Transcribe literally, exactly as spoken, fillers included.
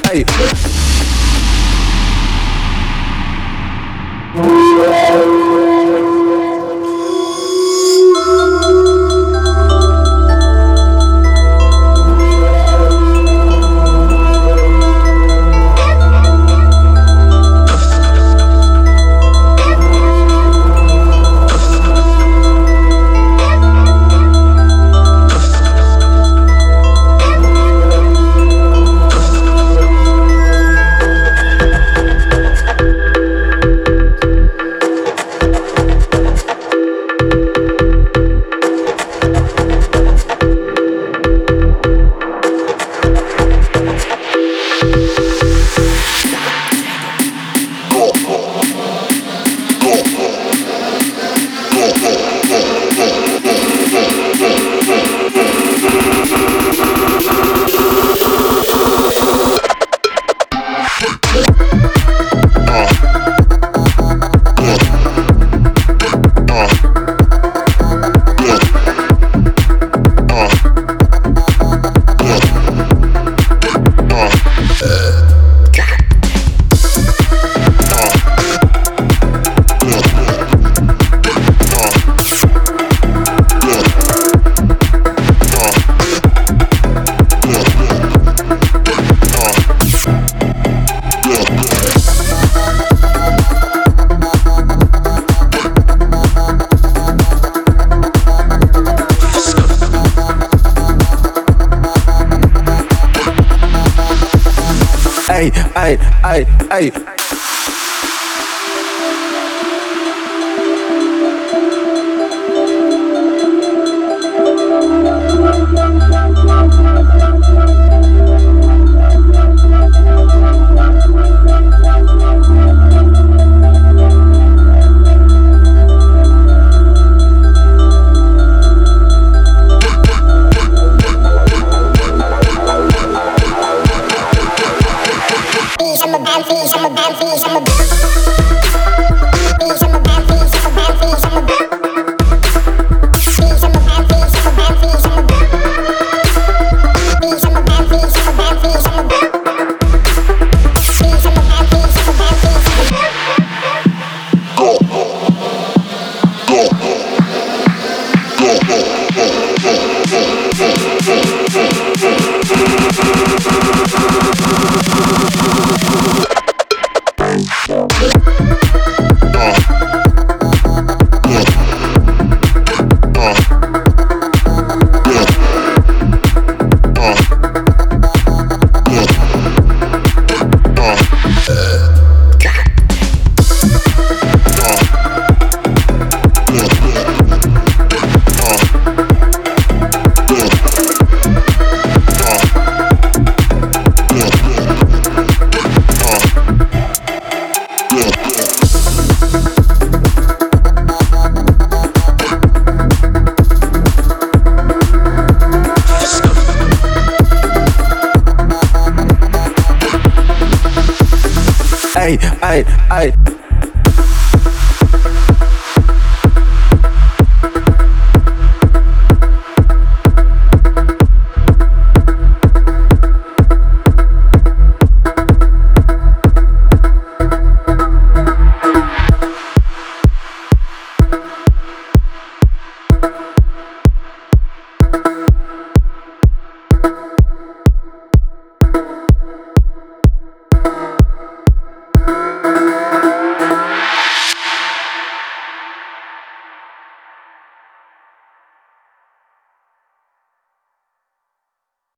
ay. Ay, ay, ay, ay. I'm a bad fish, I'm a bad fish, I'm a bad fish, I'm a bad fish, I'm a bad fish, I'm a bad fish, I'm a bad fish, I'm a bad fish, I'm a bad fish, I'm a bad fish, I'm a bad fish, I'm a bad fish, I'm a bad fish, I'm a bad fish, I'm a go, go, go, Ay, ay, ay.